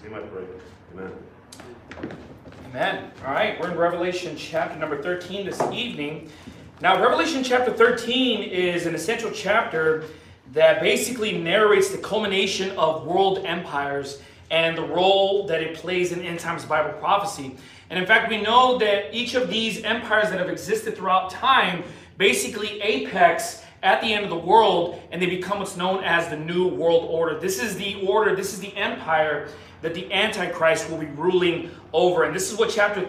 name I pray. Amen. Amen. All right, we're in Revelation chapter number 13 this evening. Now, Revelation chapter 13 is an essential chapter that basically narrates the culmination of world empires and the role that it plays in end times Bible prophecy. And in fact, we know that each of these empires that have existed throughout time basically apex at the end of the world, and they become what's known as the New World Order. This is the order, this is the empire that the Antichrist will be ruling over. And this is what chapter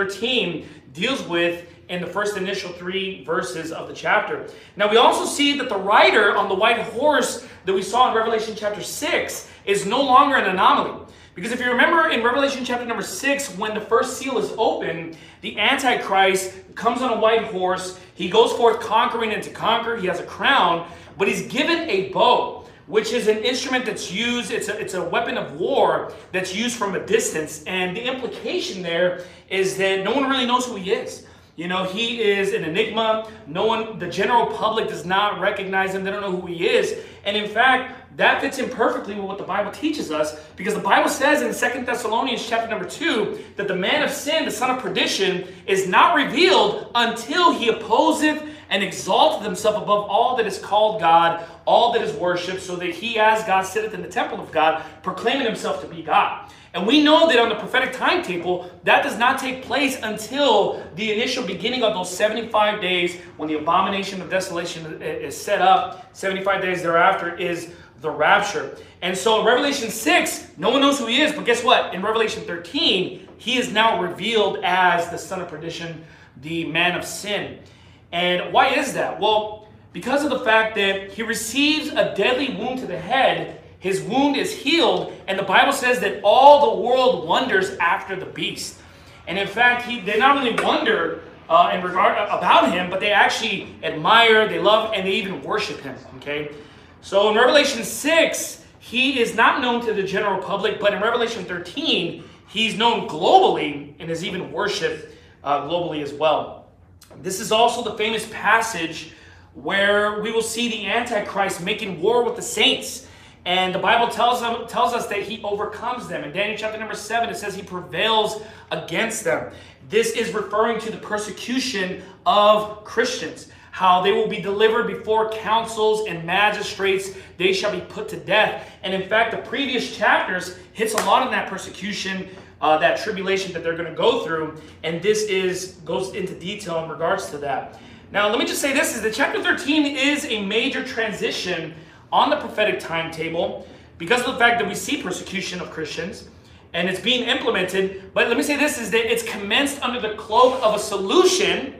13 deals with in the first initial 3 verses of the chapter. Now we also see that the rider on the white horse that we saw in Revelation chapter 6 is no longer an anomaly. Because if you remember in Revelation chapter number 6, when the first seal is open, the Antichrist comes on a white horse. He goes forth conquering and to conquer. He has a crown, but he's given a bow, which is an instrument that's used, it's a weapon of war that's used from a distance. And the implication there is that no one really knows who he is. You know, he is an enigma. The general public does not recognize him. They don't know who he is. And in fact, that fits in perfectly with what the Bible teaches us, because the Bible says in 2 Thessalonians chapter number 2 that the man of sin, the son of perdition, is not revealed until he opposeth and exalteth himself above all that is called God, all that is worshipped, so that he as God sitteth in the temple of God, proclaiming himself to be God. And we know that on the prophetic timetable, that does not take place until the initial beginning of those 75 days when the abomination of desolation is set up. 75 days thereafter is the rapture. And so in Revelation 6, no one knows who he is, but guess what? In Revelation 13, he is now revealed as the son of perdition, the man of sin. And why is that? Well, because of the fact that he receives a deadly wound to the head. His wound is healed, and the Bible says that all the world wonders after the beast. And in fact, they not only wonder in regard about him, but they actually admire, they love, and they even worship him. Okay, so in Revelation 6, he is not known to the general public, but in Revelation 13, he's known globally and is even worshipped globally as well. This is also the famous passage where we will see the Antichrist making war with the saints. And the Bible tells us that he overcomes them. In Daniel chapter number 7, it says he prevails against them. This is referring to the persecution of Christians. How they will be delivered before councils and magistrates. They shall be put to death. And in fact, the previous chapters hits a lot of that persecution, that tribulation that they're going to go through. And this goes into detail in regards to that. Now, let me just say this, is that chapter 13 is a major transition on the prophetic timetable because of the fact that we see persecution of Christians and it's being implemented. But let me say this, is that it's commenced under the cloak of a solution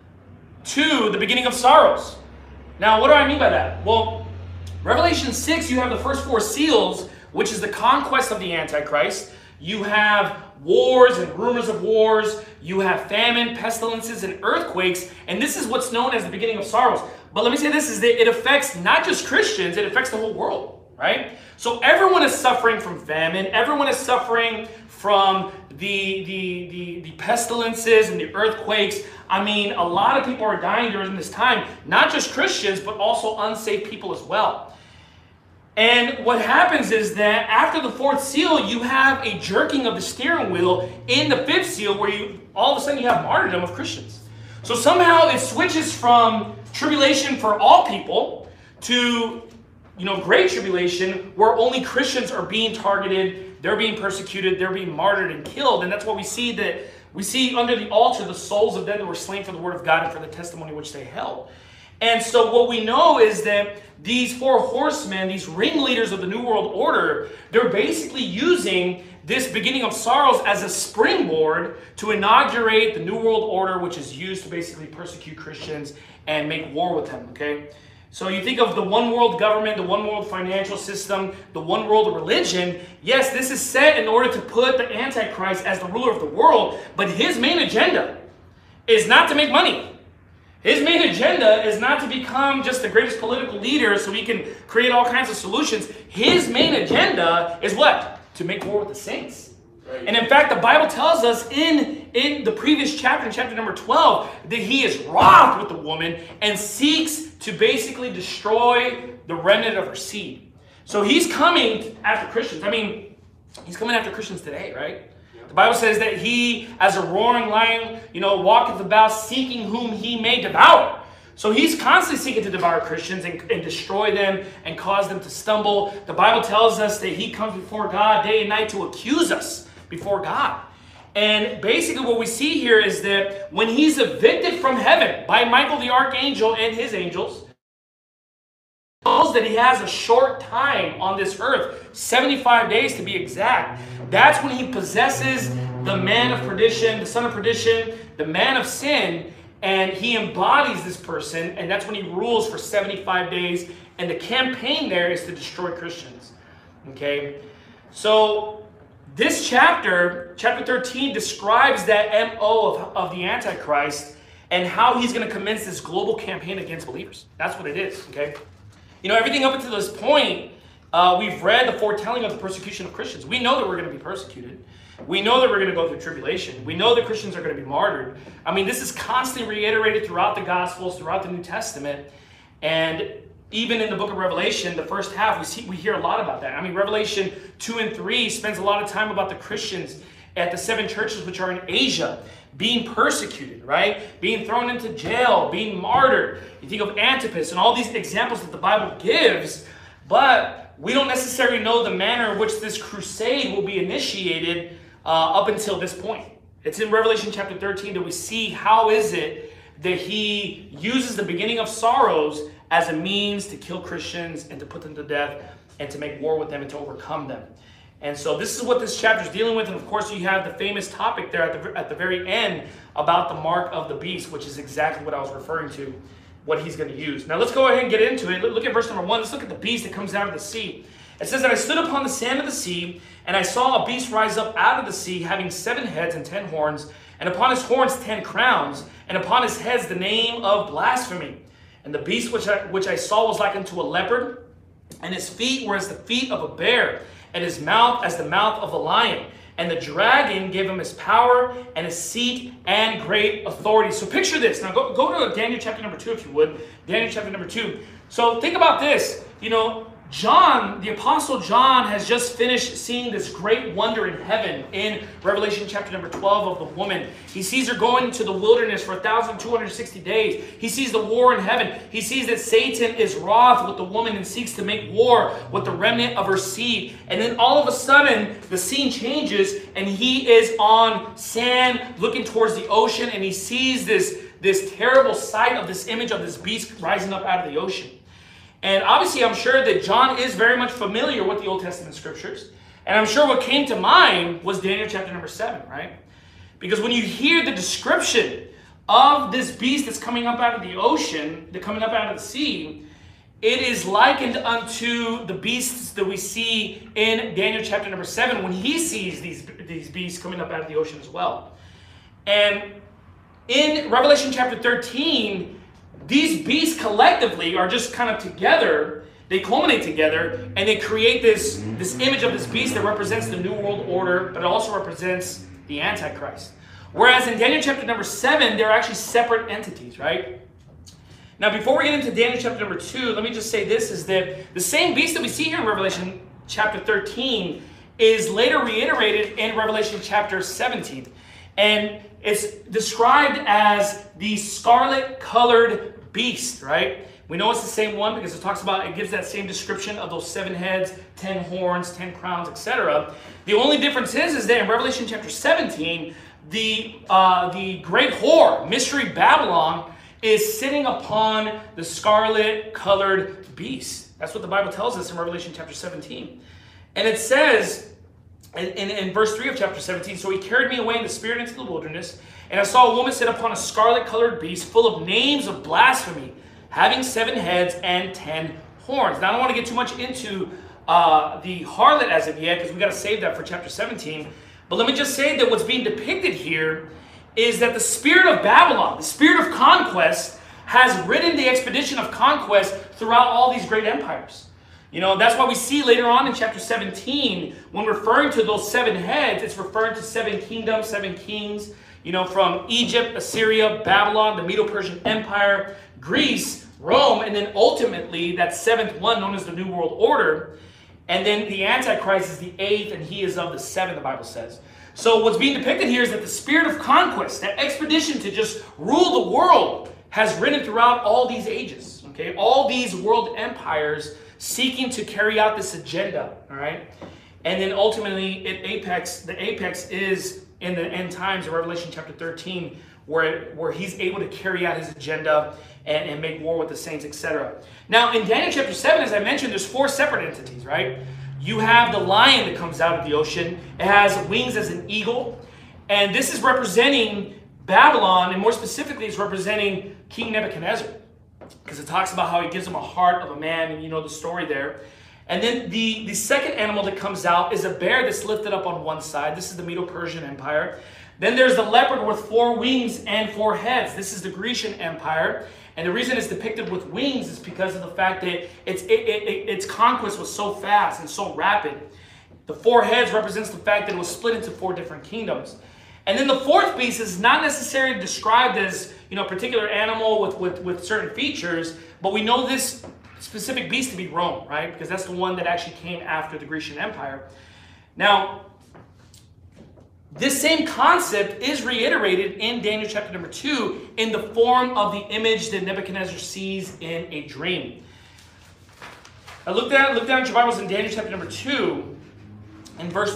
to the beginning of sorrows. Now, what do I mean by that? Well, Revelation 6, you have the first 4 seals, which is the conquest of the Antichrist. You have wars and rumors of wars. You have famine, pestilences, and earthquakes. And this is what's known as the beginning of sorrows. But let me say this, is that it affects not just Christians, it affects the whole world, right? So everyone is suffering from famine. Everyone is suffering from the pestilences and the earthquakes. I mean, a lot of people are dying during this time. Not just Christians, but also unsaved people as well. And what happens is that after the 4th seal, you have a jerking of the steering wheel in the 5th seal where all of a sudden you have martyrdom of Christians. So somehow it switches from tribulation for all people to, great tribulation where only Christians are being targeted, they're being persecuted, they're being martyred and killed. And that's what we see under the altar the souls of them that were slain for the word of God and for the testimony which they held. And so what we know is that these 4 horsemen, these ringleaders of the New World Order, they're basically using this beginning of sorrows as a springboard to inaugurate the New World Order, which is used to basically persecute Christians and make war with them, okay? So you think of the one world government, the one world financial system, the one world religion. Yes, this is set in order to put the Antichrist as the ruler of the world, but his main agenda is not to make money. His main agenda is not to become just the greatest political leader so he can create all kinds of solutions. His main agenda is what? To make war with the saints. Right. And in fact, the Bible tells us in the previous chapter, in chapter number 12, that he is wroth with the woman and seeks to basically destroy the remnant of her seed. So he's coming after Christians. I mean, He's coming after Christians today, right? The Bible says that he, as a roaring lion, walketh about seeking whom he may devour. So he's constantly seeking to devour Christians and destroy them and cause them to stumble. The Bible tells us that he comes before God day and night to accuse us before God. And basically what we see here is that when he's evicted from heaven by Michael the archangel and his angels, that he has a short time on this earth, 75 days to be exact. That's when he possesses the man of perdition, the son of perdition, the man of sin, and he embodies this person, and that's when he rules for 75 days, and the campaign there is to destroy Christians. Okay? So this chapter 13, describes that MO of the Antichrist and how he's going to commence this global campaign against believers. That's what it is, okay? Everything up until this point, we've read the foretelling of the persecution of Christians. We know that we're going to be persecuted. We know that we're going to go through tribulation. We know that Christians are going to be martyred. I mean, this is constantly reiterated throughout the Gospels, throughout the New Testament, and even in the book of Revelation, the first half, we hear a lot about that. I mean, Revelation 2 and 3 spends a lot of time about the Christians at the 7 churches which are in Asia being persecuted, right? Being thrown into jail, being martyred. You think of Antipas and all these examples that the Bible gives, but we don't necessarily know the manner in which this crusade will be initiated up until this point. It's in Revelation chapter 13 that we see how is it that he uses the beginning of sorrows as a means to kill Christians and to put them to death and to make war with them and to overcome them. And so this is what this chapter is dealing with. And of course, you have the famous topic there at the very end about the mark of the beast, which is exactly what I was referring to, what he's going to use. Now let's go ahead and get into it. Look at verse number 1. Let's look at the beast that comes out of the sea. It says that I stood upon the sand of the sea, and I saw a beast rise up out of the sea, having 7 heads and 10 horns, and upon his horns 10 crowns, and upon his heads the name of blasphemy. And the beast which I saw was like unto a leopard, and his feet were as the feet of a bear, and his mouth as the mouth of a lion. And the dragon gave him his power and his seat and great authority. So picture this. Now go to Daniel chapter number 2 if you would. Daniel chapter number 2. So think about this. John, the Apostle John, has just finished seeing this great wonder in heaven in Revelation chapter number 12 of the woman. He sees her going to the wilderness for 1,260 days. He sees the war in heaven. He sees that Satan is wroth with the woman and seeks to make war with the remnant of her seed. And then all of a sudden, the scene changes and he is on sand looking towards the ocean, and he sees this terrible sight of this image of this beast rising up out of the ocean. And obviously, I'm sure that John is very much familiar with the Old Testament scriptures. And I'm sure what came to mind was Daniel chapter number 7, right? Because when you hear the description of this beast that's coming up out of the ocean, coming up out of the sea, it is likened unto the beasts that we see in Daniel chapter number 7 when he sees these beasts coming up out of the ocean as well. And in Revelation chapter 13, these beasts collectively are just kind of together. They culminate together, and they create this image of this beast that represents the New World Order, but it also represents the Antichrist. Whereas in Daniel chapter number 7, they're actually separate entities, right? Now, before we get into Daniel chapter number 2, let me just say this, is that the same beast that we see here in Revelation chapter 13 is later reiterated in Revelation chapter 17. And it's described as the scarlet-colored beast, right? We know it's the same one because it gives that same description of those 7 heads, 10 horns, 10 crowns, etc. The only difference is that in Revelation chapter 17, the great whore, Mystery Babylon, is sitting upon the scarlet-colored beast. That's what the Bible tells us in Revelation chapter 17. And it says in verse 3 of chapter 17, so he carried me away in the spirit into the wilderness, and I saw a woman sit upon a scarlet-colored beast full of names of blasphemy, having 7 heads and 10 horns. Now, I don't want to get too much into the harlot as of yet, because we've got to save that for chapter 17. But let me just say that what's being depicted here is that the spirit of Babylon, the spirit of conquest, has ridden the expedition of conquest throughout all these great empires. That's why we see later on in chapter 17, when referring to those 7 heads, it's referring to 7 kingdoms, 7 kings, from Egypt, Assyria, Babylon, the Medo-Persian Empire, Greece, Rome, and then ultimately that 7th one known as the New World Order. And then the Antichrist is the 8th, and he is of the 7th, the Bible says. So what's being depicted here is that the spirit of conquest, that expedition to just rule the world, has ridden throughout all these ages. Okay, all these world empires seeking to carry out this agenda. All right, and then ultimately, the apex is in the end times of Revelation chapter 13, where he's able to carry out his agenda and make war with the saints, etc. Now, in Daniel chapter 7, as I mentioned, there's 4 separate entities, right? You have the lion that comes out of the ocean. It has wings as an eagle. And this is representing Babylon, and more specifically, it's representing King Nebuchadnezzar. Because it talks about how he gives him a heart of a man, and you know the story there. And then the second animal that comes out is a bear that's lifted up on one side. This is the Medo-Persian Empire. Then there's the leopard with 4 wings and 4 heads. This is the Grecian Empire. And the reason it's depicted with wings is because of the fact that its conquest was so fast and so rapid. The 4 heads represents the fact that it was split into 4 different kingdoms. And then the 4th beast is not necessarily described as, you know, a particular animal with certain features, but we know this specific beast to be Rome, right? Because that's the one that actually came after the Grecian Empire. Now, this same concept is reiterated in Daniel chapter number 2 in the form of the image that Nebuchadnezzar sees in a dream. Now look down at your Bibles in Daniel chapter number 2 in verse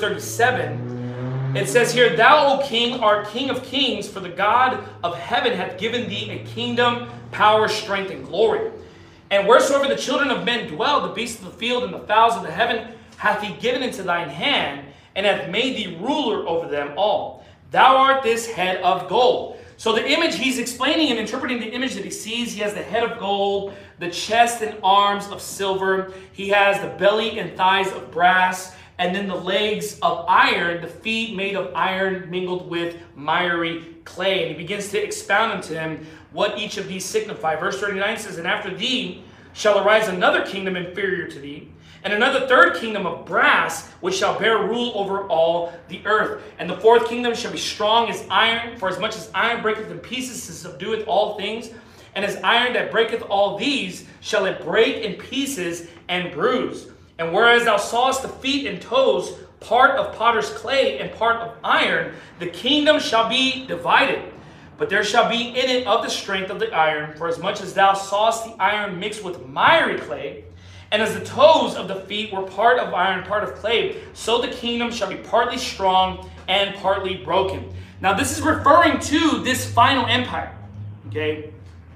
37. It says here, "Thou, O king, art king of kings, for the God of heaven hath given thee a kingdom, power, strength, and glory. And wheresoever the children of men dwell, the beasts of the field and the fowls of the heaven hath he given into thine hand, and hath made thee ruler over them all. Thou art this head of gold." So the image, he's explaining and interpreting the image that he sees. He has the head of gold, the chest and arms of silver. He has the belly and thighs of brass, and then the legs of iron, the feet made of iron mingled with miry clay. And he begins to expound unto him what each of these signify. Verse 39 says, "And after thee shall arise another kingdom inferior to thee, and another third kingdom of brass, which shall bear rule over all the earth. And the 4th kingdom shall be strong as iron, for as much as iron breaketh in pieces to subdueth all things, and as iron that breaketh all these, shall it break in pieces and bruise. And whereas thou sawest the feet and toes, part of potter's clay and part of iron, the kingdom shall be divided. But there shall be in it of the strength of the iron, for as much as thou sawest the iron mixed with miry clay, and as the toes of the feet were part of iron, part of clay, so the kingdom shall be partly strong and partly broken." Now this is referring to this final empire, okay?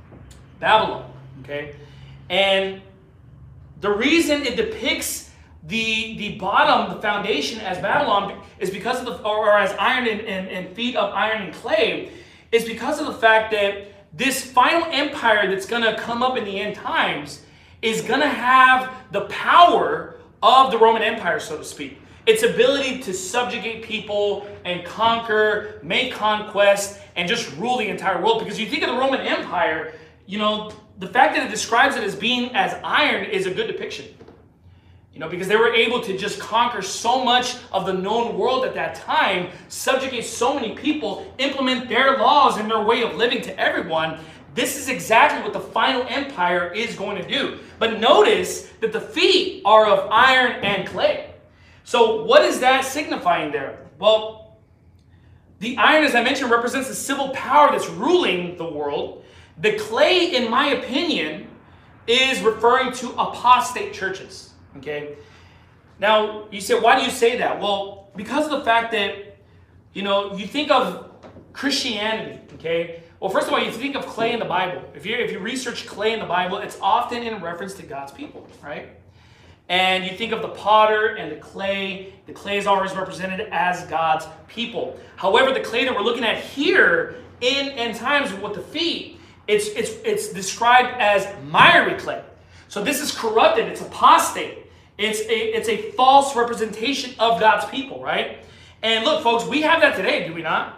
Babylon, okay? And the reason it depicts the bottom, the foundation as Babylon is because of or as iron and feet of iron and clay, is because of the fact that this final empire that's going to come up in the end times is going to have the power of the Roman Empire, so to speak. Its ability to subjugate people and conquer, make conquest, and just rule the entire world. Because you think of the Roman Empire, you know, the fact that it describes it as being as iron is a good depiction. You know, because they were able to just conquer so much of the known world at that time, subjugate so many people, implement their laws and their way of living to everyone. This is exactly what the final empire is going to do. But notice that the feet are of iron and clay. So what is that signifying there? Well, the iron, as I mentioned, represents the civil power that's ruling the world. The clay, in my opinion, is referring to apostate churches. Okay? Now, you say, why do you say that? Well, because of the fact that, you know, you think of Christianity, okay? Well, first of all, you think of clay in the Bible. If you research clay in the Bible, it's often in reference to God's people, right? And you think of the potter and the clay. The clay is always represented as God's people. However, the clay that we're looking at here in end times with the feet, it's described as miry clay. So this is corrupted. It's apostate. It's a false representation of God's people, right? And look, folks, we have that today, do we not? Yep.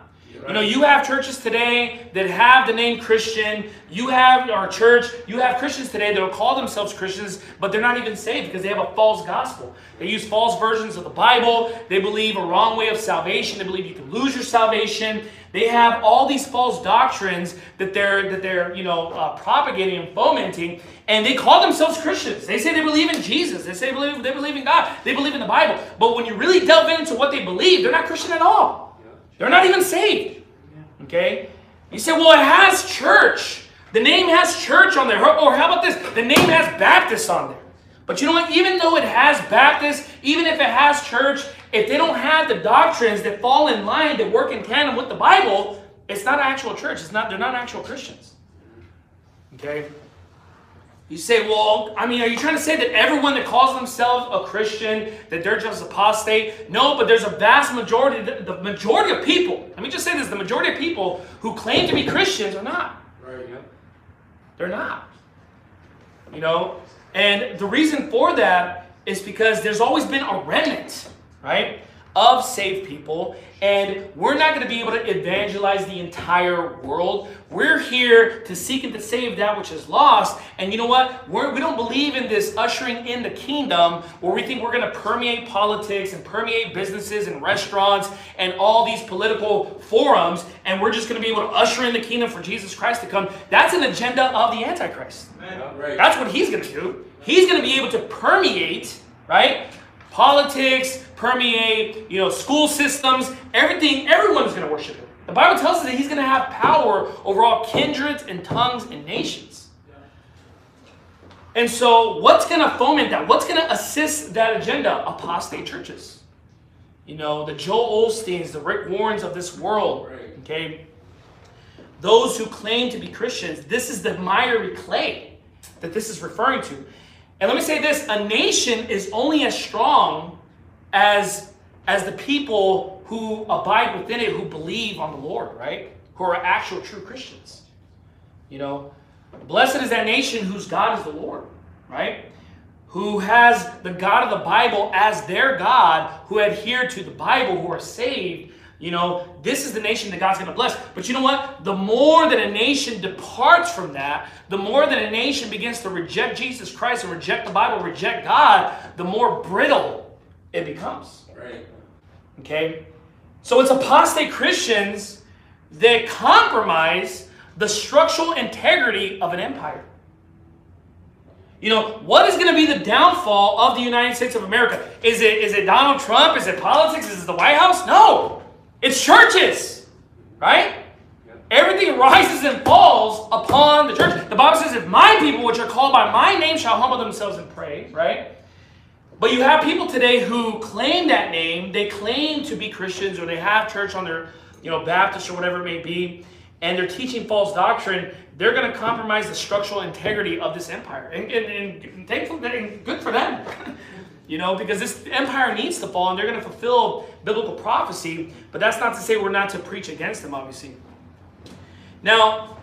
You know, you have churches today that have the name Christian. You have our church. You have Christians today that will call themselves Christians, but they're not even saved because they have a false gospel. They use false versions of the Bible. They believe a wrong way of salvation. They believe you can lose your salvation. They have all these false doctrines that they're propagating and fomenting, and they call themselves Christians. They say they believe in Jesus. They say they believe in God. They believe in the Bible. But when you really delve into what they believe, they're not Christian at all. They're not even saved. Okay? You say, well, it has church. The name has church on there. Or how about this? The name has Baptist on there. But you know what? Even though it has Baptist, even if it has church, if they don't have the doctrines that fall in line, that work in tandem with the Bible, it's not an actual church. They're not actual Christians. Okay? You say, well, I mean, are you trying to say that everyone that calls themselves a Christian, that they're just apostate? No, but there's a vast majority, the majority of people, let me just say this, the majority of people who claim to be Christians are not. Right, yeah. They're not. You know, and the reason for that is because there's always been a remnant, right, of saved people, and we're not going to be able to evangelize the entire world. We're here to seek and to save that which is lost. And you know what? We don't believe in this ushering in the kingdom where we think we're going to permeate politics and permeate businesses and restaurants and all these political forums, and we're just going to be able to usher in the kingdom for Jesus Christ to come. That's an agenda of the Antichrist. Right. That's what he's going to do. He's going to be able to permeate, right, politics, permeate, school systems, everything. Everyone's going to worship him. The Bible tells us that he's going to have power over all kindreds and tongues and nations. And so what's going to foment that? What's going to assist that agenda? Apostate churches. The Joel Osteens, the Rick Warrens of this world. Okay? Those who claim to be Christians, this is the miry clay that this is referring to. And let me say this, a nation is only as strong as the people who abide within it, who believe on the Lord, right? Who are actual true Christians. Blessed is that nation whose God is the Lord, right? Who has the God of the Bible as their God, who adhere to the Bible, who are saved. This is the nation that God's going to bless. But you know what? The more that a nation departs from that, the more that a nation begins to reject Jesus Christ and reject the Bible, reject God, the more brittle it becomes. Right. Okay? So it's apostate Christians that compromise the structural integrity of an empire. What is going to be the downfall of the United States of America? Is it Donald Trump? Is it politics? Is it the White House? No. It's churches, right? Yep. Everything rises and falls upon the church. The Bible says, if my people, which are called by my name, shall humble themselves and pray, right? But you have people today who claim that name. They claim to be Christians, or they have church on their, Baptist or whatever it may be, and they're teaching false doctrine. They're going to compromise the structural integrity of this empire. And thankful, and good for them. Because this empire needs to fall, and they're going to fulfill biblical prophecy, but that's not to say we're not to preach against them, obviously. Now,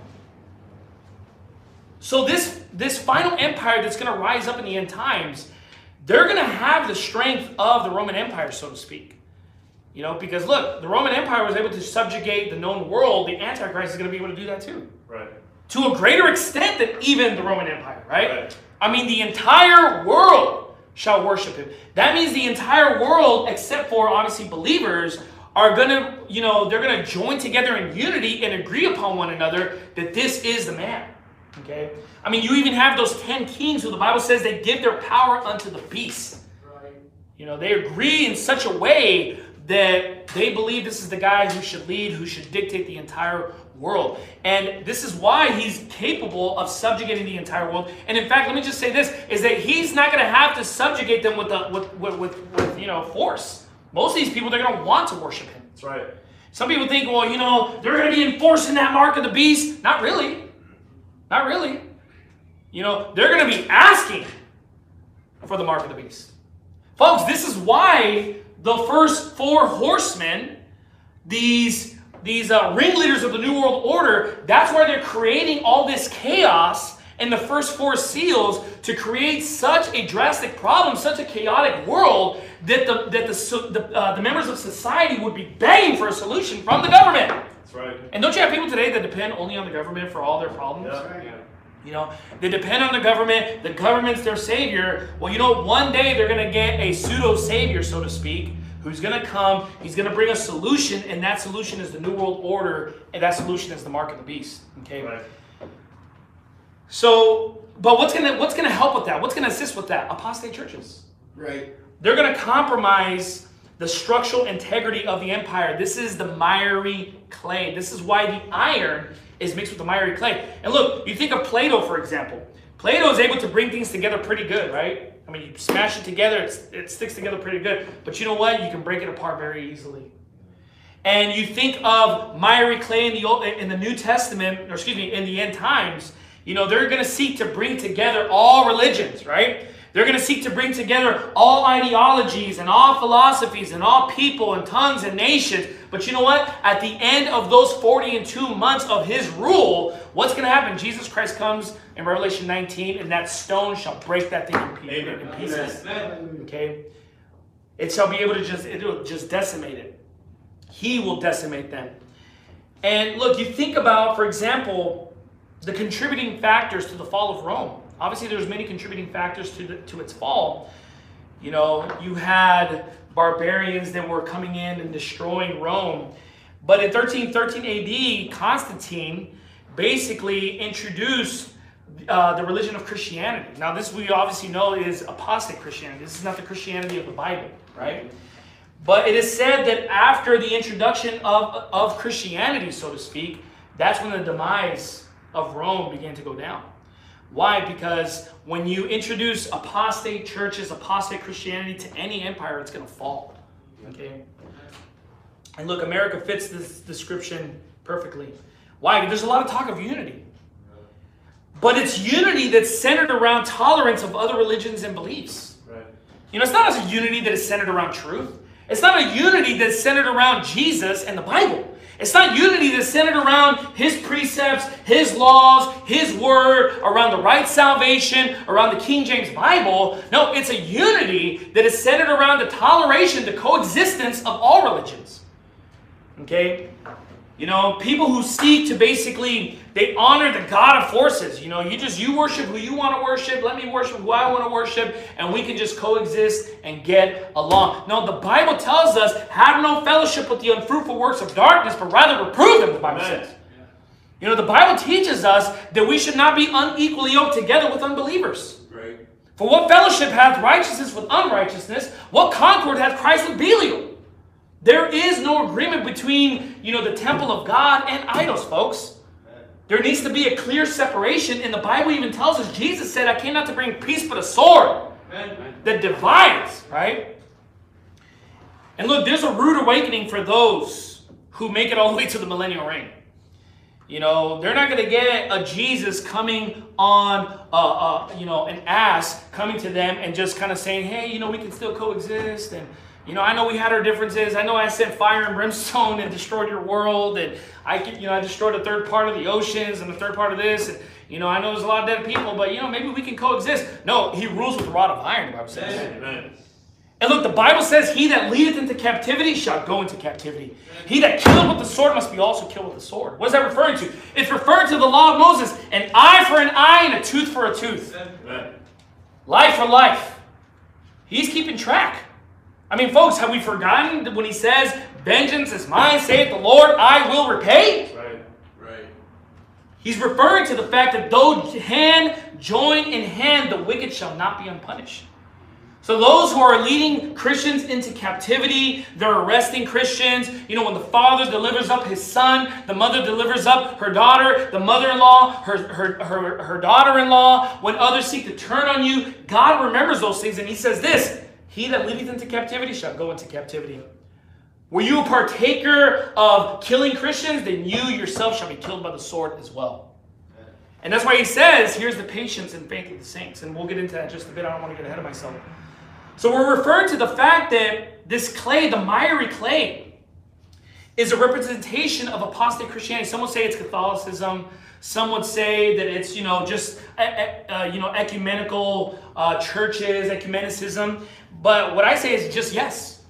so this final empire that's going to rise up in the end times, they're going to have the strength of the Roman Empire, so to speak. Because look, the Roman Empire was able to subjugate the known world. The Antichrist is going to be able to do that too. Right. To a greater extent than even the Roman Empire, right? I mean, the entire world shall worship him. That means the entire world, except for obviously believers, are going to, they're going to join together in unity and agree upon one another that this is the man. Okay? I mean, you even have those 10 kings who the Bible says they give their power unto the beast. Right. They agree in such a way that they believe this is the guy who should lead, who should dictate the entire world. And this is why he's capable of subjugating the entire world. And in fact, let me just say this, is that he's not going to have to subjugate them with force. Most of these people, they're going to want to worship him. That's right. Some people think, well, they're going to be enforcing that mark of the beast. Not really. Not really. They're going to be asking for the mark of the beast. Folks, this is why the first 4 horsemen, these ringleaders of the New World Order, that's why they're creating all this chaos in the first 4 seals to create such a drastic problem, such a chaotic world, that the members of society would be begging for a solution from the government. That's right. And don't you have people today that depend only on the government for all their problems? Yeah. You know, they depend on the government's their savior. Well, you know, one day they're going to get a pseudo-savior, so to speak, who's going to come, he's going to bring a solution, and that solution is the New World Order, and that solution is the mark of the beast. Okay? Right. So, but what's going to help with that? What's going to assist with that? Apostate churches. Right. They're going to compromise the structural integrity of the empire. This is the miry clay. This is why the iron is mixed with the miry clay. And look, you think of Plato, for example. Plato is able to bring things together pretty good, right? I mean, you smash it together, it sticks together pretty good. But you know what? You can break it apart very easily. And you think of miry clay in the New Testament, or excuse me, in the end times, you know, they're going to seek to bring together all religions, right? They're going to seek to bring together all ideologies and all philosophies and all people and tongues and nations. But you know what? At the end of those 42 months of his rule, what's going to happen? Jesus Christ comes in Revelation 19, and that stone shall break that thing in pieces. Okay? It shall be able to it'll just decimate it. He will decimate them. And look, you think about, for example, the contributing factors to the fall of Rome. Obviously, there's many contributing factors to its fall. You know, you had barbarians that were coming in and destroying Rome. But in 1313 AD, Constantine basically introduced the religion of Christianity. Now, this we obviously know is apostate Christianity. This is not the Christianity of the Bible, right? But it is said that after the introduction of Christianity, so to speak, that's when the demise of Rome began to go down. Why? Because when you introduce apostate churches, apostate Christianity to any empire, it's going to fall. Okay? And look, America fits this description perfectly. Why? There's a lot of talk of unity. But it's unity that's centered around tolerance of other religions and beliefs. Right. You know, it's not a unity that is centered around truth. It's not a unity that's centered around Jesus and the Bible. It's not unity that's centered around His precepts, His laws, His word, around the right salvation, around the King James Bible. No, it's a unity that is centered around the toleration, the coexistence of all religions. Okay? You know, people who seek to basically, they honor the God of forces. You know, you worship who you want to worship, let me worship who I want to worship, and we can just coexist and get along. No, the Bible tells us, have no fellowship with the unfruitful works of darkness, but rather reprove them, the Bible says. You know, the Bible teaches us that we should not be unequally yoked together with unbelievers. Right. For what fellowship hath righteousness with unrighteousness? What concord hath Christ with Belial? There is no agreement between, you know, the temple of God and idols, folks. There needs to be a clear separation, and the Bible even tells us, Jesus said, I came not to bring peace but a sword that divides, right? And look, there's a rude awakening for those who make it all the way to the millennial reign. You know, they're not going to get a Jesus coming on, you know, an ass coming to them and just kind of saying, hey, you know, we can still coexist, and you know, I know we had our differences. I know I sent fire and brimstone and destroyed your world, and I destroyed a third part of the oceans and a third part of this, and you know, I know there's a lot of dead people, but you know, maybe we can coexist. No, He rules with a rod of iron, the Bible says. Amen. And look, the Bible says, he that leadeth into captivity shall go into captivity. He that killeth with the sword must be also killed with the sword. What is that referring to? It's referring to the law of Moses, an eye for an eye and a tooth for a tooth. Amen. Life for life. He's keeping track. I mean, folks, have we forgotten that when He says, vengeance is mine, saith the Lord, I will repay? Right. He's referring to the fact that though hand join in hand, the wicked shall not be unpunished. So those who are leading Christians into captivity, they're arresting Christians. You know, when the father delivers up his son, the mother delivers up her daughter, the mother-in-law, her daughter-in-law. When others seek to turn on you, God remembers those things, and He says this, he that leadeth into captivity shall go into captivity. Were you a partaker of killing Christians? Then you yourself shall be killed by the sword as well. And that's why He says, here's the patience and faith of the saints. And we'll get into that in just a bit. I don't want to get ahead of myself. So we're referring to the fact that this clay, the miry clay, is a representation of apostate Christianity. Some would say it's Catholicism. Some would say that it's, just, ecumenical churches, ecumenicism. But what I say is just yes.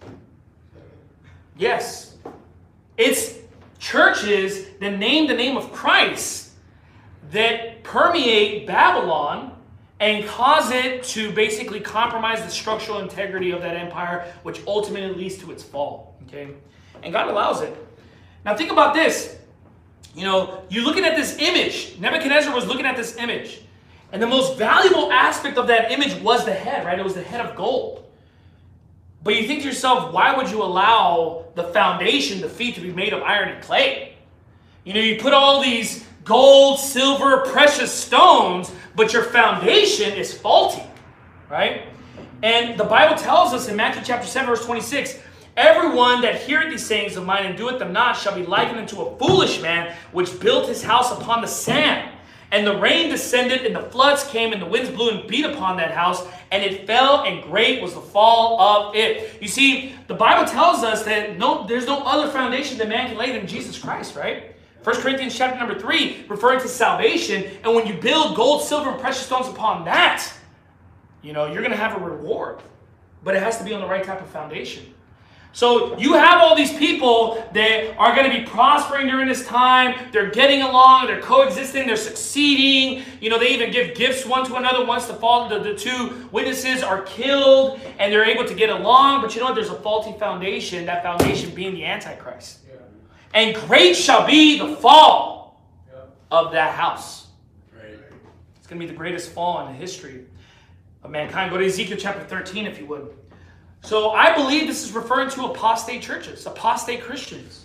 Yes. It's churches that name the name of Christ that permeate Babylon and cause it to basically compromise the structural integrity of that empire, which ultimately leads to its fall. Okay? And God allows it. Now think about this. You're looking at this image. Nebuchadnezzar was looking at this image. And the most valuable aspect of that image was the head, right? It was the head of gold. But you think to yourself, why would you allow the foundation, the feet, to be made of iron and clay? You put all these gold, silver, precious stones, but your foundation is faulty, right? And the Bible tells us in Matthew chapter 7, verse 26, everyone that heareth these sayings of mine and doeth them not shall be likened unto a foolish man which built his house upon the sand. And the rain descended, and the floods came, and the winds blew and beat upon that house, and it fell, and great was the fall of it. You see, the Bible tells us that there's no other foundation that man can lay than Jesus Christ, right? 1 Corinthians chapter number 3, referring to salvation, and when you build gold, silver, and precious stones upon that, you're going to have a reward. But it has to be on the right type of foundation. So you have all these people that are going to be prospering during this time. They're getting along. They're coexisting. They're succeeding. They even give gifts one to another. Once the two witnesses are killed and they're able to get along. But you know what? There's a faulty foundation. That foundation being the Antichrist. Yeah. And great shall be the fall of that house. Right. It's going to be the greatest fall in the history of mankind. Go to Ezekiel chapter 13 if you would. So I believe this is referring to apostate churches, apostate Christians.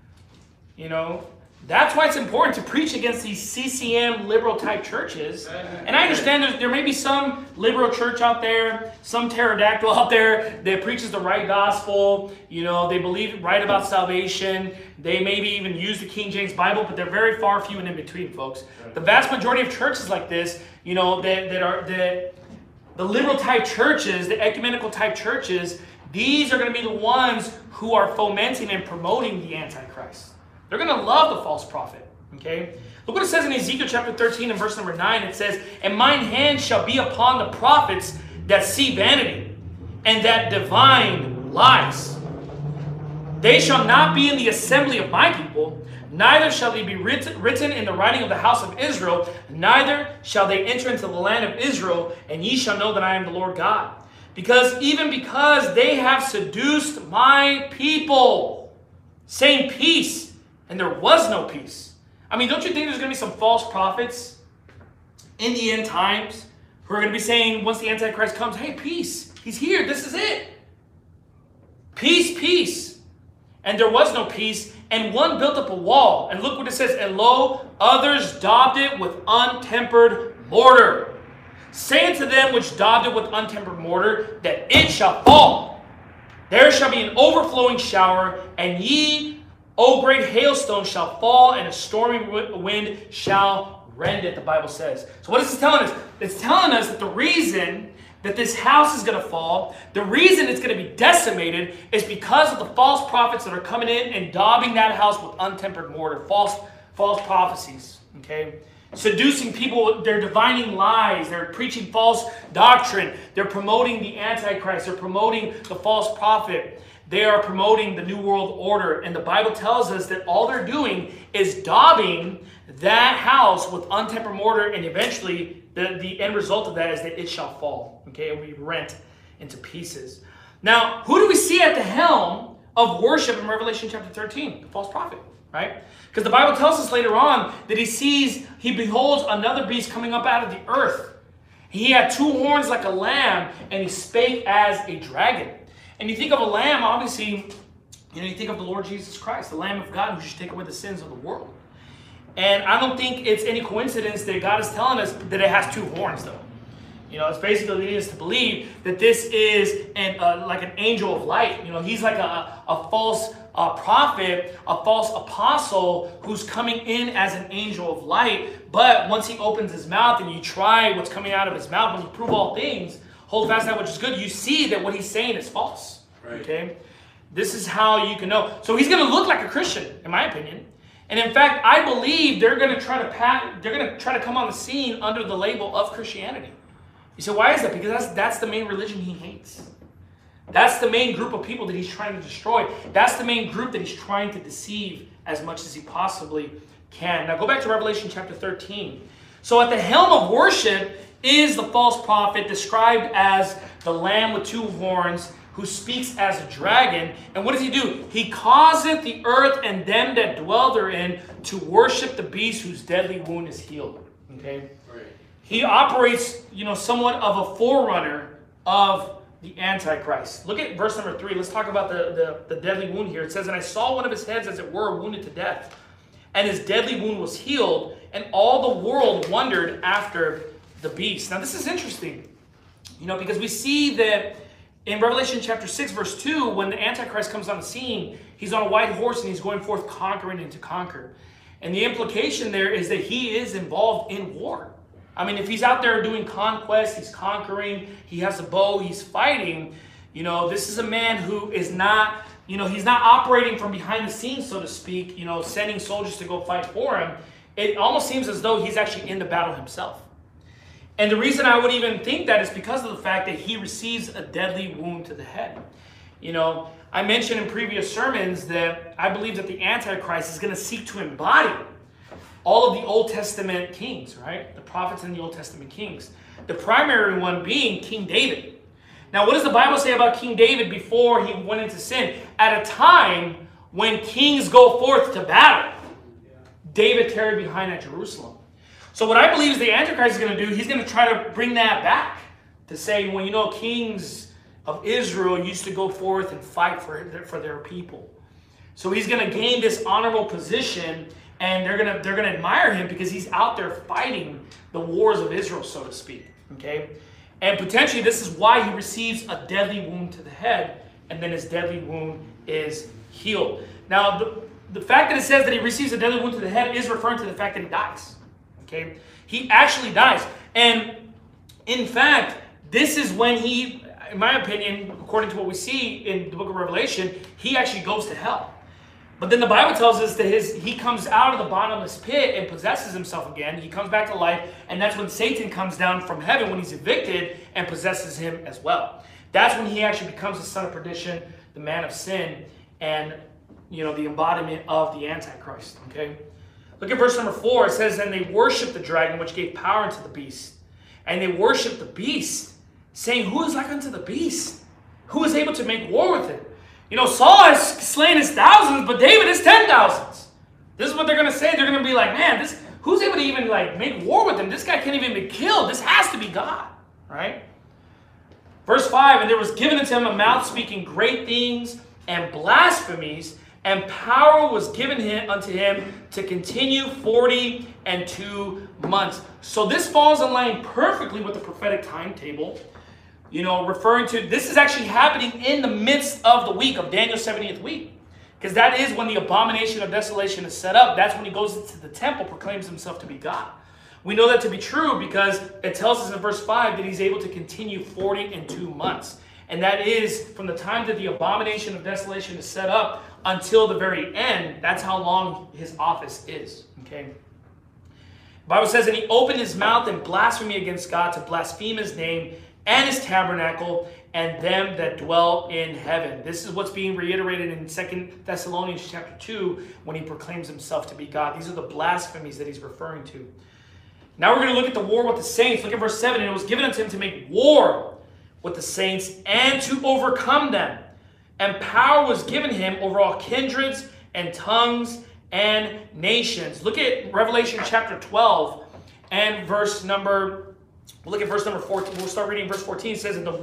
That's why it's important to preach against these CCM liberal type churches. And I understand there may be some liberal church out there, some pterodactyl out there that preaches the right gospel. They believe right about salvation. They maybe even use the King James Bible, but they're very far few and in between, folks. The vast majority of churches like this, the liberal type churches, the ecumenical type churches, these are going to be the ones who are fomenting and promoting the Antichrist. They're going to love the false prophet. Okay? Look what it says in Ezekiel chapter 13 and verse number 9. It says, and mine hand shall be upon the prophets that see vanity and that divine lies. They shall not be in the assembly of my people, neither shall they be written in the writing of the house of Israel, neither shall they enter into the land of Israel, and ye shall know that I am the Lord God. Because they have seduced my people, saying peace, and there was no peace. Don't you think there's going to be some false prophets in the end times who are going to be saying, once the Antichrist comes, hey, peace, he's here, this is it. Peace, peace. And there was no peace. And one built up a wall. And look what it says. And lo, others daubed it with untempered mortar. Saying to them which daubed it with untempered mortar, that it shall fall. There shall be an overflowing shower, and ye, O great hailstone, shall fall, and a stormy wind shall rend it, the Bible says. So what is this telling us? It's telling us that the reason that this house is going to fall, the reason it's going to be decimated is because of the false prophets that are coming in and daubing that house with untempered mortar, false prophecies, okay? Seducing people, they're divining lies, they're preaching false doctrine, they're promoting the Antichrist, they're promoting the false prophet, they are promoting the New World Order, and the Bible tells us that all they're doing is daubing that house with untempered mortar, and eventually the end result of that is that it shall fall. Okay, it will be rent into pieces. Now, who do we see at the helm of worship in Revelation chapter 13? The false prophet, right? Because the Bible tells us later on that he beholds another beast coming up out of the earth. He had two horns like a lamb, and he spake as a dragon. And you think of a lamb, obviously, you think of the Lord Jesus Christ, the Lamb of God who should take away the sins of the world. And I don't think it's any coincidence that God is telling us that it has two horns, though. It's basically leading us to believe that this is like an angel of light. He's like a false prophet, a false apostle who's coming in as an angel of light. But once he opens his mouth and you try what's coming out of his mouth, when you prove all things, hold fast that which is good, you see that what he's saying is false. Right. Okay? This is how you can know. So he's going to look like a Christian, in my opinion. And in fact, I believe they're going to try to come on the scene under the label of Christianity. You say, why is that? Because that's the main religion he hates. That's the main group of people that he's trying to destroy. That's the main group that he's trying to deceive as much as he possibly can. Now go back to Revelation chapter 13. So at the helm of worship is the false prophet described as the lamb with two horns who speaks as a dragon. And what does he do? He causeth the earth and them that dwell therein to worship the beast whose deadly wound is healed. Okay? Right. He operates, somewhat of a forerunner of the Antichrist. Look at verse number 3. Let's talk about the deadly wound here. It says, and I saw one of his heads, as it were, wounded to death. And his deadly wound was healed, and all the world wondered after the beast. Now this is interesting, because we see that in Revelation chapter 6, verse 2, when the Antichrist comes on the scene, he's on a white horse and he's going forth conquering and to conquer. And the implication there is that he is involved in war. I mean, if he's out there doing conquest, he's conquering, he has a bow, he's fighting, this is a man who is not, he's not operating from behind the scenes, so to speak, sending soldiers to go fight for him. It almost seems as though he's actually in the battle himself. And the reason I would even think that is because of the fact that he receives a deadly wound to the head. I mentioned in previous sermons that I believe that the Antichrist is going to seek to embody all of the Old Testament kings, right? The prophets and the Old Testament kings. The primary one being King David. Now, what does the Bible say about King David before he went into sin? At a time when kings go forth to battle, David tarried behind at Jerusalem. So what I believe is the Antichrist is going to do, he's going to try to bring that back. To say, well, kings of Israel used to go forth and fight for their people. So he's going to gain this honorable position, and they're going to admire him because he's out there fighting the wars of Israel, so to speak. Okay? And potentially this is why he receives a deadly wound to the head, and then his deadly wound is healed. Now, the fact that it says that he receives a deadly wound to the head is referring to the fact that he dies. Okay? He actually dies. And in fact, this is when he, in my opinion, according to what we see in the book of Revelation, he actually goes to hell. But then the Bible tells us that he comes out of the bottomless pit and possesses himself again. He comes back to life, and that's when Satan comes down from heaven when he's evicted and possesses him as well. That's when he actually becomes the son of perdition, the man of sin, and the embodiment of the Antichrist. Okay? Look at verse number 4. It says, and they worshiped the dragon, which gave power unto the beast. And they worshiped the beast, saying, who is like unto the beast? Who is able to make war with it? Saul has slain his thousands, but David is 10,000s. This is what they're going to say. They're going to be like, man, who's able to even make war with him? This guy can't even be killed. This has to be God. Right? Verse 5, and there was given unto him a mouth speaking great things and blasphemies, and power was given unto him to continue 42 months. So this falls in line perfectly with the prophetic timetable. Referring to, this is actually happening in the midst of the week of Daniel's 70th week. Because that is when the abomination of desolation is set up. That's when he goes into the temple, proclaims himself to be God. We know that to be true because it tells us in verse 5 that he's able to continue 42 months. And that is from the time that the abomination of desolation is set up until the very end. That's how long his office is. Okay. The Bible says, and he opened his mouth in blasphemy against God to blaspheme his name and his tabernacle and them that dwell in heaven. This is what's being reiterated in 2 Thessalonians chapter 2 when he proclaims himself to be God. These are the blasphemies that he's referring to. Now we're going to look at the war with the saints. Look at verse 7. And it was given unto him to make war with the saints and to overcome them. And power was given him over all kindreds and tongues and nations. Look at Revelation chapter 12 and verse number 14. We'll start reading verse 14. It says, and to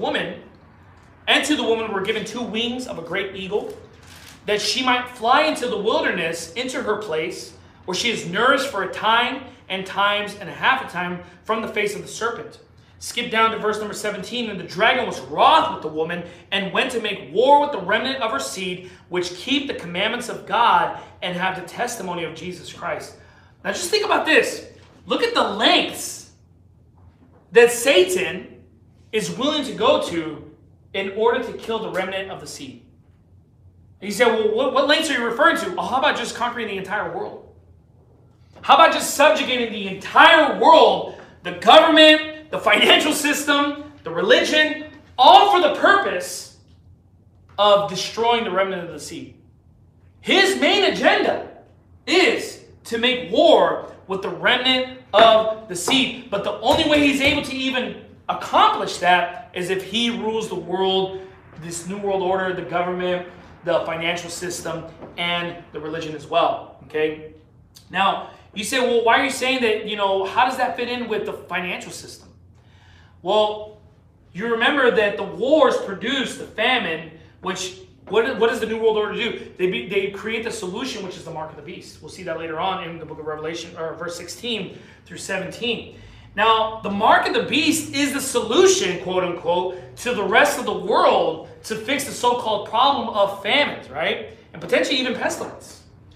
the woman were given 2 wings of a great eagle, that she might fly into the wilderness, into her place, where she is nourished for a time and times and a half a time from the face of the serpent. Skip down to verse number 17. And the dragon was wroth with the woman, and went to make war with the remnant of her seed, which keep the commandments of God and have the testimony of Jesus Christ. Now just think about this. Look at the lengths that Satan is willing to go to in order to kill the remnant of the seed. And you say, well, what lengths are you referring to? Well, how about just conquering the entire world? How about just subjugating the entire world, the government, the financial system, the religion, all for the purpose of destroying the remnant of the seed? His main agenda is to make war with the remnant of the seed. But the only way he's able to even accomplish that is if he rules the world, this new world order, the government, the financial system, and the religion as well. Okay? Now, you say, well, why are you saying that, how does that fit in with the financial system? Well, you remember that the wars produce the famine, which, what does the New World Order do? They create the solution, which is the mark of the beast. We'll see that later on in the book of Revelation, or verse 16 through 17. Now, the mark of the beast is the solution, quote unquote, to the rest of the world to fix the so-called problem of famines, right? And potentially even pestilence.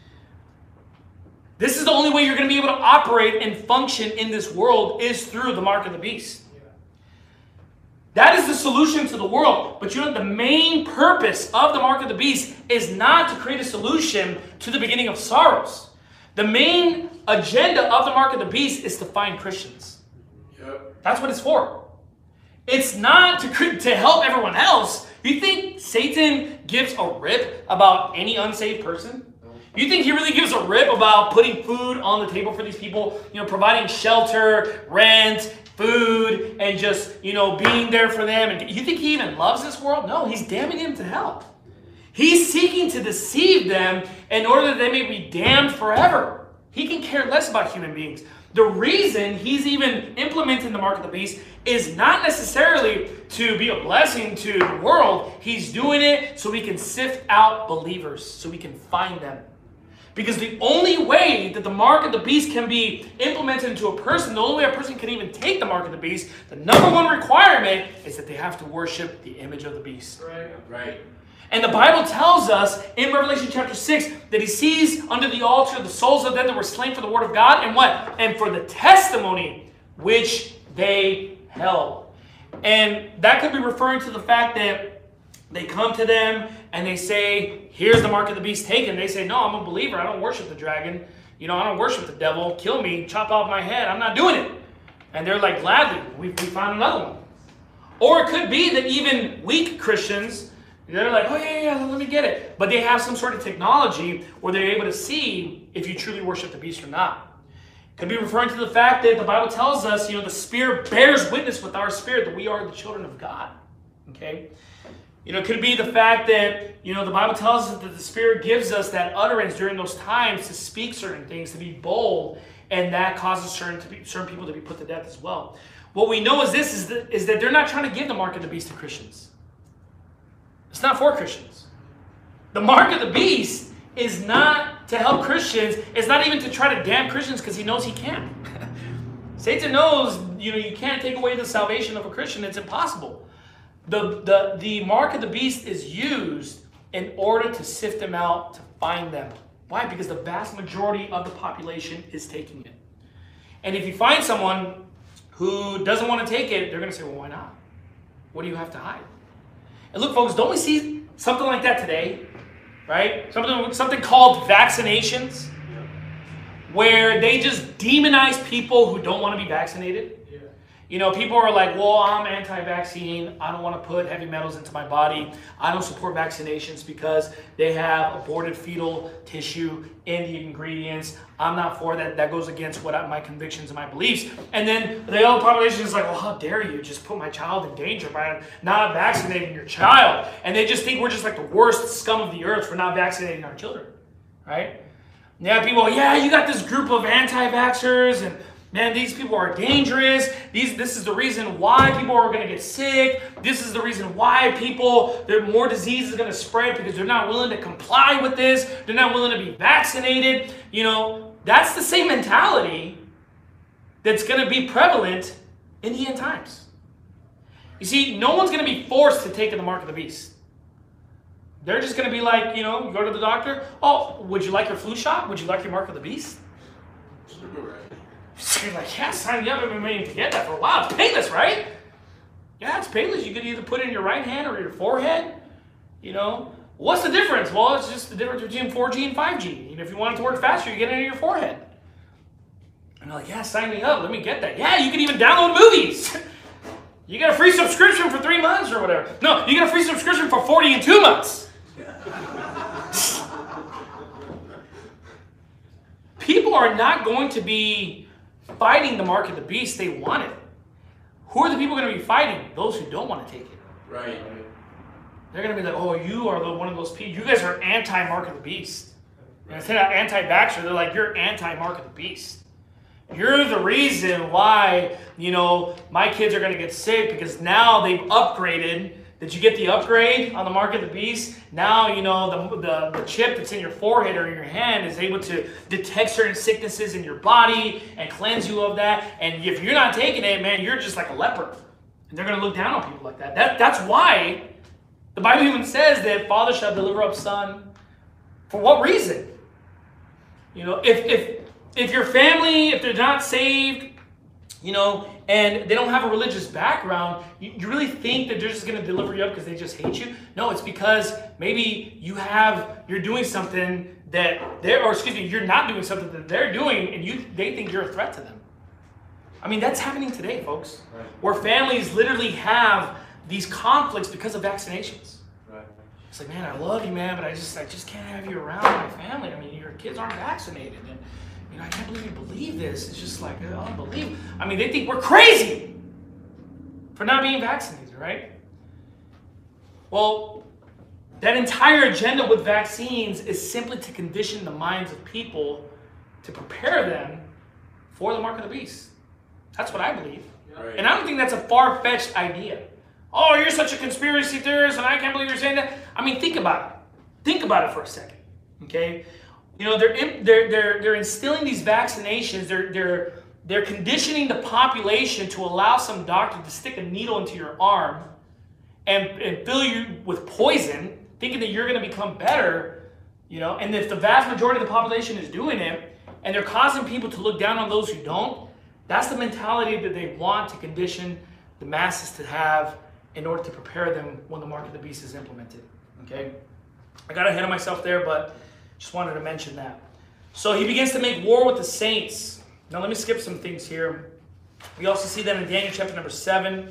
This is the only way you're going to be able to operate and function in this world is through the mark of the beast. That is the solution to the world. But the main purpose of the mark of the beast is not to create a solution to the beginning of sorrows. The main agenda of the mark of the beast is to find Christians. Yep. That's what it's for. It's not to help everyone else. You think Satan gives a rip about any unsaved person? You think he really gives a rip about putting food on the table for these people, providing shelter, rent, food, and just, being there for them? And you think he even loves this world? No, he's damning them to hell. He's seeking to deceive them in order that they may be damned forever. He can care less about human beings. The reason he's even implementing the mark of the beast is not necessarily to be a blessing to the world. He's doing it so we can sift out believers, so we can find them. Because the only way that the mark of the beast can be implemented into a person, the only way a person can even take the mark of the beast, the number one requirement is that they have to worship the image of the beast. Right. And the Bible tells us in Revelation chapter 6 that he sees under the altar the souls of them that were slain for the word of God and what? And for the testimony which they held. And that could be referring to the fact that they come to them and they say, here's the mark of the beast taken. They say, no, I'm a believer. I don't worship the dragon. I don't worship the devil. Kill me. Chop off my head. I'm not doing it. And they're like, gladly, we found another one. Or it could be that even weak Christians, they're like, oh, yeah, let me get it. But they have some sort of technology where they're able to see if you truly worship the beast or not. It could be referring to the fact that the Bible tells us, the Spirit bears witness with our spirit that we are the children of God. Okay? It could be the fact that, the Bible tells us that the Spirit gives us that utterance during those times to speak certain things, to be bold, and that causes certain people to be put to death as well. What we know is this, is that they're not trying to give the mark of the beast to Christians. It's not for Christians. The mark of the beast is not to help Christians. It's not even to try to damn Christians because he knows he can't. Satan knows, you can't take away the salvation of a Christian. It's impossible. The mark of the beast is used in order to sift them out, to find them. Why? Because the vast majority of the population is taking it. And if you find someone who doesn't want to take it, they're going to say, well, why not? What do you have to hide? And look, folks, don't we see something like that today? Right? Something called vaccinations, where they just demonize people who don't want to be vaccinated. People are like, well, I'm anti-vaccine. I don't want to put heavy metals into my body. I don't support vaccinations because they have aborted fetal tissue in the ingredients. I'm not for that. That goes against my convictions and my beliefs. And then the other population is like, well, how dare you just put my child in danger by not vaccinating your child? And they just think we're just like the worst scum of the earth for not vaccinating our children, right? Yeah, people, you got this group of anti-vaxxers and man, these people are dangerous. This is the reason why people are going to get sick. This is the reason why more disease is going to spread because they're not willing to comply with this. They're not willing to be vaccinated. That's the same mentality that's going to be prevalent in the end times. You see, no one's going to be forced to take the mark of the beast. They're just going to be like, you go to the doctor. Oh, would you like your flu shot? Would you like your mark of the beast? So you're like, yeah, sign me up. I've been waiting to get that for a while. It's painless, right? Yeah, it's painless. You could either put it in your right hand or your forehead. What's the difference? Well, it's just the difference between 4G and 5G. And if you want it to work faster, you get it in your forehead. And they're like, yeah, sign me up. Let me get that. Yeah, you can even download movies. You get a free subscription for 3 months or whatever. No, you get a free subscription for 40 in 2 months. People are not going to be fighting the mark of the beast. They want it. Who are the people going to be fighting? Those who don't want to take it. Right. They're going to be like, oh, you are one of those people. You guys are anti-mark of the beast. And instead of anti-vaxxer, they're like, you're anti-mark of the beast. You're the reason why, my kids are going to get sick, because now they've upgraded. Did you get the upgrade on the mark of the beast? Now, the chip that's in your forehead or in your hand is able to detect certain sicknesses in your body and cleanse you of that. And if you're not taking it, man, you're just like a leper. And they're going to look down on people like that. That's why the Bible even says that father shall deliver up son. For what reason? If your family, if they're not saved, and they don't have a religious background, you really think that they're just going to deliver you up because they just hate you? No, it's because maybe you're doing something that you're not doing something that they're doing, and they think you're a threat to them. I mean, that's happening today, folks, right? Where families literally have these conflicts because of vaccinations. Right. It's like, man, I love you, man, but I just can't have you around my family. I mean, your kids aren't vaccinated, and I can't believe you believe this. It's just like, unbelievable. I mean, they think we're crazy for not being vaccinated, right? Well, that entire agenda with vaccines is simply to condition the minds of people to prepare them for the mark of the beast. That's what I believe. Right. And I don't think that's a far-fetched idea. Oh, you're such a conspiracy theorist, and I can't believe you're saying that. I mean, think about it. Think about it for a second, okay? They're instilling these vaccinations. They're conditioning the population to allow some doctor to stick a needle into your arm and fill you with poison, thinking that you're going to become better. And if the vast majority of the population is doing it, and they're causing people to look down on those who don't, that's the mentality that they want to condition the masses to have in order to prepare them when the mark of the beast is implemented. Okay, I got ahead of myself there, but just wanted to mention that. So he begins to make war with the saints. Now let me skip some things here. We also see that in Daniel chapter number 7.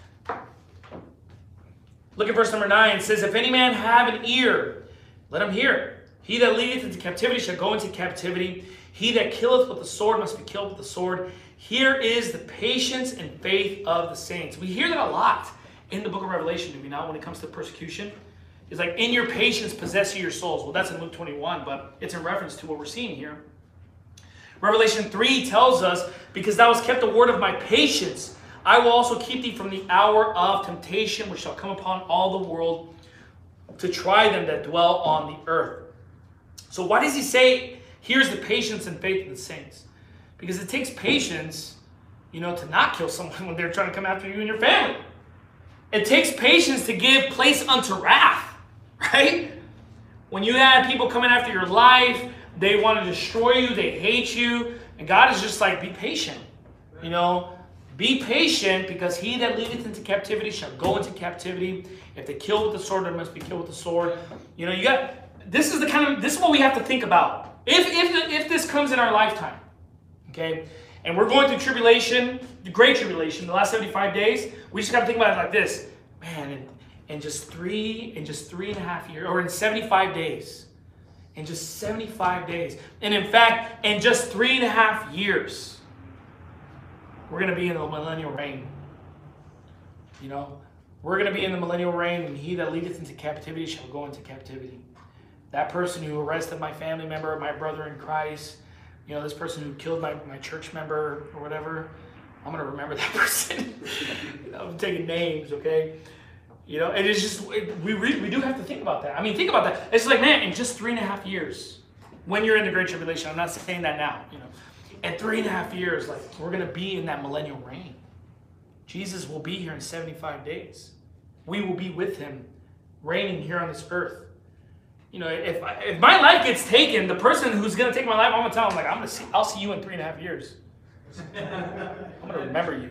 Look at verse number 9. It says, if any man have an ear, let him hear. He that leadeth into captivity shall go into captivity. He that killeth with the sword must be killed with the sword. Here is the patience and faith of the saints. We hear that a lot in the book of Revelation, do we not, when it comes to persecution? It's like, in your patience possess ye your souls. Well, that's in Luke 21, but it's in reference to what we're seeing here. Revelation 3 tells us, because thou hast kept the word of my patience, I will also keep thee from the hour of temptation, which shall come upon all the world to try them that dwell on the earth. So why does he say, here's the patience and faith of the saints? Because it takes patience, to not kill someone when they're trying to come after you and your family. It takes patience to give place unto wrath. Right? When you have people coming after your life, they want to destroy you, they hate you, and God is just like, be patient. Be patient, because he that leadeth into captivity shall go into captivity. If they kill with the sword, they must be killed with the sword. This is what we have to think about. If this comes in our lifetime, okay, and we're going through tribulation, the great tribulation, the last 75 days, we just got to think about it like this, man. In just 3.5 years, or in 75 days. In just 75 days. And in fact, in just 3.5 years, we're going to be in the millennial reign. We're going to be in the millennial reign, and he that leadeth into captivity shall go into captivity. That person who arrested my family member, my brother in Christ, this person who killed my church member or whatever, I'm going to remember that person. I'm taking names, okay? And it's just, we do have to think about that. I mean, think about that. It's like, man, in just 3.5 years, when you're in the Great Tribulation, I'm not saying that now, in 3.5 years, like, we're going to be in that millennial reign. Jesus will be here in 75 days. We will be with him, reigning here on this earth. If my life gets taken, the person who's going to take my life, I'm going to tell him, like, I'll see you in 3.5 years. I'm going to remember you.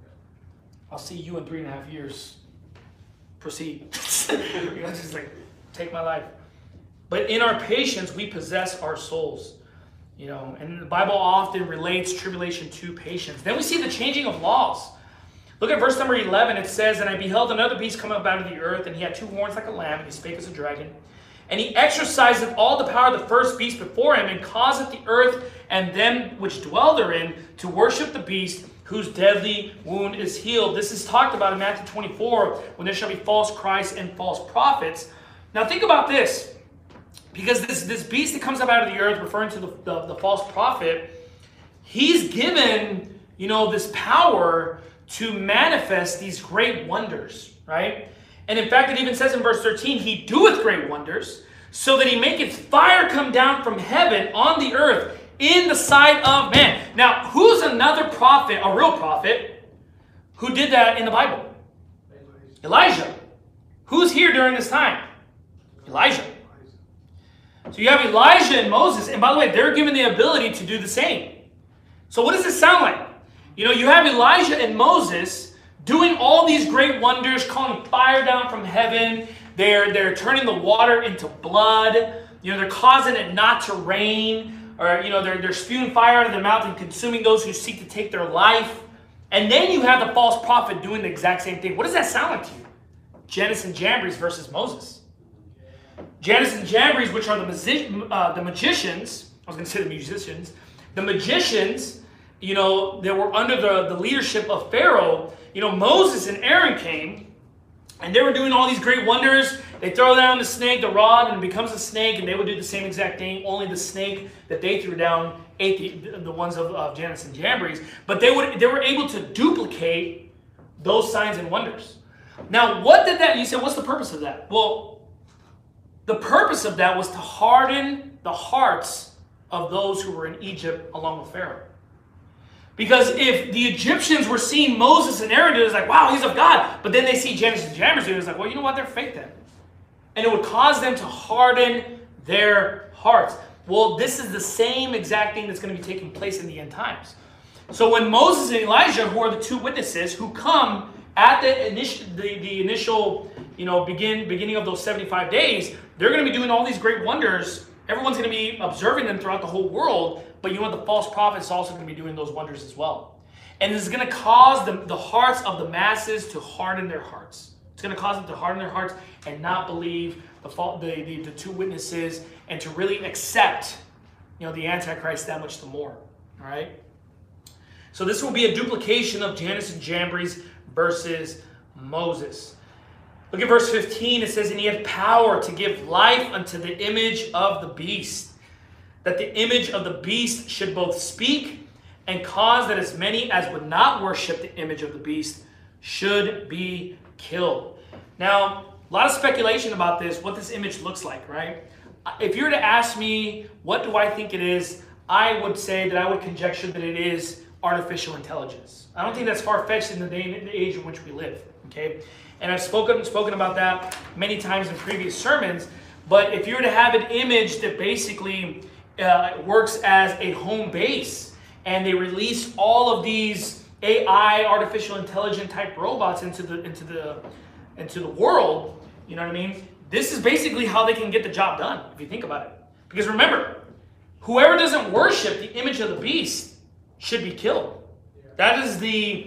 I'll see you in 3.5 years. Proceed. Just like, take my life. But in our patience, we possess our souls. You know, and the Bible often relates tribulation to patience. Then we see the changing of laws. Look at verse number 11. It says, "And I beheld another beast come up out of the earth, and he had 2 horns like a lamb, and he spake as a dragon. And he exerciseth all the power of the first beast before him, and causeth the earth and them which dwell therein to worship the beast, whose deadly wound is healed." This is talked about in Matthew 24, when there shall be false Christs and false prophets. Now think about this. Because this beast that comes up out of the earth, referring to the false prophet, he's given, you know, this power to manifest these great wonders, right? And in fact, it even says in verse 13, "He doeth great wonders, so that he maketh fire come down from heaven on the earth in the sight of man." Now, who's another prophet, a real prophet, who did that in the Bible? Elijah. Who's here during this time? Elijah. So you have Elijah and Moses, and by the way, they're given the ability to do the same. So what does this sound like? You know, you have Elijah and Moses doing all these great wonders, calling fire down from heaven. They're turning the water into blood. You know, they're causing it not to rain, or you know, they're spewing fire out of their mouth and consuming those who seek to take their life. And then you have the false prophet doing the exact same thing. What does that sound like to you? Jannes and Jambres versus Moses. Jannes and Jambres, which are the magicians, I was going to say the musicians, the magicians, you know, that were under the leadership of Pharaoh. You know, Moses and Aaron came, and they were doing all these great wonders. They throw down the snake, the rod, and it becomes a snake, and they would do the same exact thing, only the snake that they threw down ate the ones of Jannes and Jambres. But they were able to duplicate those signs and wonders. Now, what did that, you said, what's the purpose of that? Well, the purpose of that was to harden the hearts of those who were in Egypt along with Pharaoh. Because if the Egyptians were seeing Moses and Aaron do it, it's like, wow, he's of God. But then they see Jannes and Jambres do it, it's like, well, you know what? They're fake then. And it would cause them to harden their hearts. Well, this is the same exact thing that's going to be taking place in the end times. So when Moses and Elijah, who are the 2 witnesses, who come at the initial you know, beginning of those 75 days, they're going to be doing all these great wonders. Everyone's going to be observing them throughout the whole world. But you know what? The false prophets are also going to be doing those wonders as well. And this is going to cause the hearts of the masses to harden their hearts. It's going to cause them to harden their hearts and not believe the 2 witnesses, and to really accept, you know, the Antichrist that much the more. All right? So this will be a duplication of Jannes and Jambres versus Moses. Look at verse 15. It says, "And he had power to give life unto the image of the beast, that the image of the beast should both speak and cause that as many as would not worship the image of the beast should be killed." Now, a lot of speculation about this, what this image looks like, right? If you were to ask me, what do I think it is, I would say that I would conjecture that it is artificial intelligence. I don't think that's far-fetched in the age in which we live, okay? And I've spoken about that many times in previous sermons. But if you were to have an image that basically works as a home base, and they release all of these AI, artificial intelligent type robots into the world, you know what I mean? This is basically how they can get the job done, if you think about it. Because remember, whoever doesn't worship the image of the beast should be killed. That is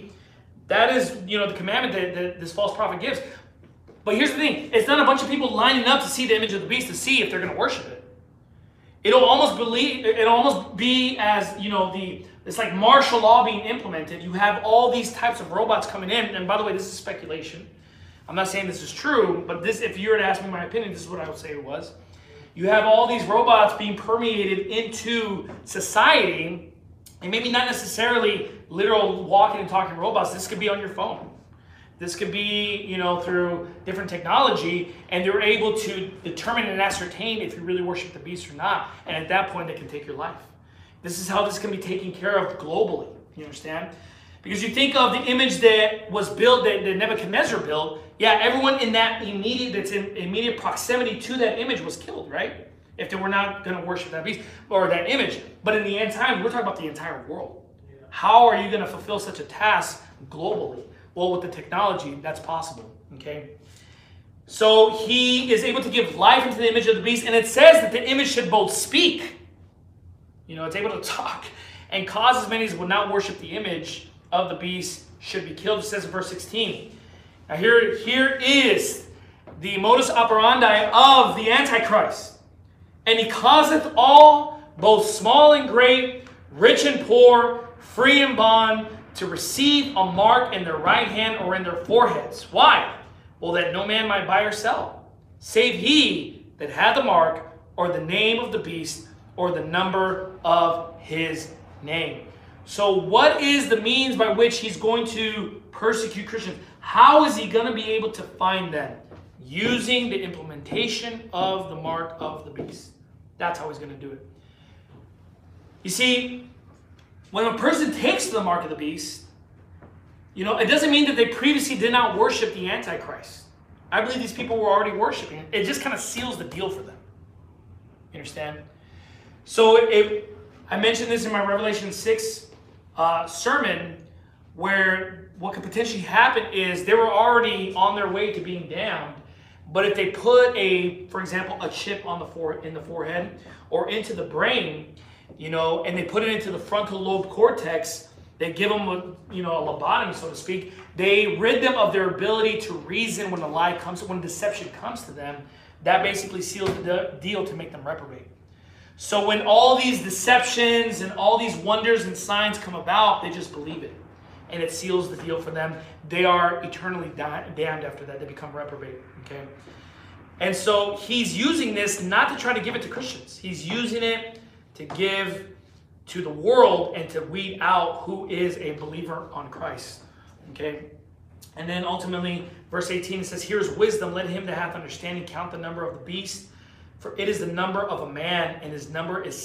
you know, the commandment that this false prophet gives. But here's the thing. It's not a bunch of people lining up to see the image of the beast to see if they're going to worship it. It'll almost be as, you know, it's like martial law being implemented. You have all these types of robots coming in. And by the way, this is speculation. I'm not saying this is true, but this, if you were to ask me my opinion, this is what I would say it was. You have all these robots being permeated into society, and maybe not necessarily literal walking and talking robots. This could be on your phone. This could be, you know, through different technology, and they're able to determine and ascertain if you really worship the beast or not. And at that point, they can take your life. This is how this can be taken care of globally. You understand? Because you think of the image that was built, that Nebuchadnezzar built. Yeah, everyone in that immediate proximity to that image was killed, right? If they were not going to worship that beast or that image. But in the end time, we're talking about the entire world. How are you going to fulfill such a task globally? Well, with the technology, that's possible, okay? So he is able to give life into the image of the beast, and it says that the image should both speak. It's able to talk, and causes many who will not worship the image of the beast should be killed. It says in verse 16. Now here is the modus operandi of the Antichrist. And he causeth all, both small and great, rich and poor, free and bond, to receive a mark in their right hand or in their foreheads. Why? Well, that no man might buy or sell, save he that had the mark, or the name of the beast, or the number of his name. So what is the means by which he's going to persecute Christians? How is he going to be able to find them? Using the implementation of the mark of the beast. That's how he's going to do it. You see, when a person takes the mark of the beast, it doesn't mean that they previously did not worship the Antichrist. I believe these people were already worshiping it. It just kind of seals the deal for them. You understand? So I mentioned this in my Revelation 6 sermon, where what could potentially happen is they were already on their way to being damned, but if they put for example, a chip in the forehead or into the brain, and they put it into the frontal lobe cortex, they give them a lobotomy, so to speak. They rid them of their ability to reason when a lie comes, when deception comes to them. That basically seals the deal to make them reprobate. So when all these deceptions and all these wonders and signs come about, they just believe it. And it seals the deal for them. They are eternally damned after that. They become reprobate. Okay? And so he's using this not to try to give it to Christians. He's using it to give to the world and to weed out who is a believer on Christ. Okay? And then ultimately, verse 18, it says, "Here's wisdom, let him that hath understanding count the number of the beast. For it is the number of a man, and his number is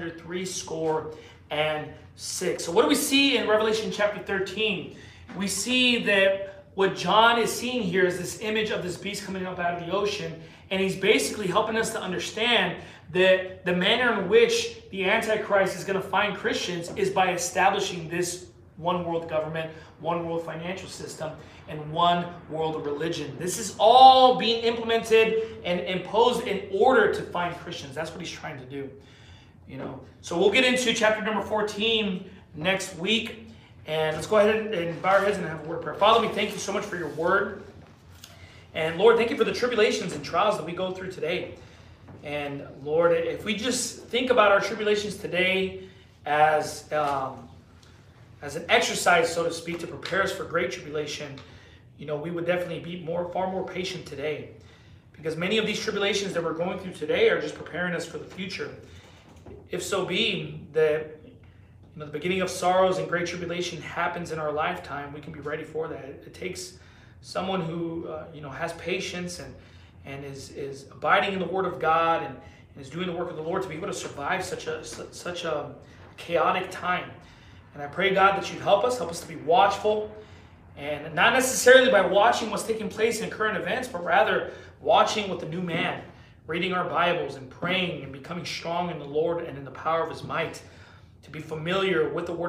636." So what do we see in Revelation chapter 13? We see that what John is seeing here is this image of this beast coming up out of the ocean. And he's basically helping us to understand that the manner in which the Antichrist is going to find Christians is by establishing this one world government, one world financial system, and one world religion. This is all being implemented and imposed in order to find Christians. That's what he's trying to do. So we'll get into chapter number 14 next week. And let's go ahead and bow our heads and have a word of prayer. Father, we thank you so much for your word. And Lord, thank you for the tribulations and trials that we go through today. And Lord, if we just think about our tribulations today as an exercise, so to speak, to prepare us for great tribulation, we would definitely be far more patient today. Because many of these tribulations that we're going through today are just preparing us for the future. If so be that the beginning of sorrows and great tribulation happens in our lifetime, we can be ready for that. It takes someone who has patience and is abiding in the Word of God and is doing the work of the Lord to be able to survive such a chaotic time. And I pray, God, that you'd help us to be watchful, and not necessarily by watching what's taking place in current events, but rather watching with the new man, reading our Bibles and praying and becoming strong in the Lord and in the power of his might, to be familiar with the Word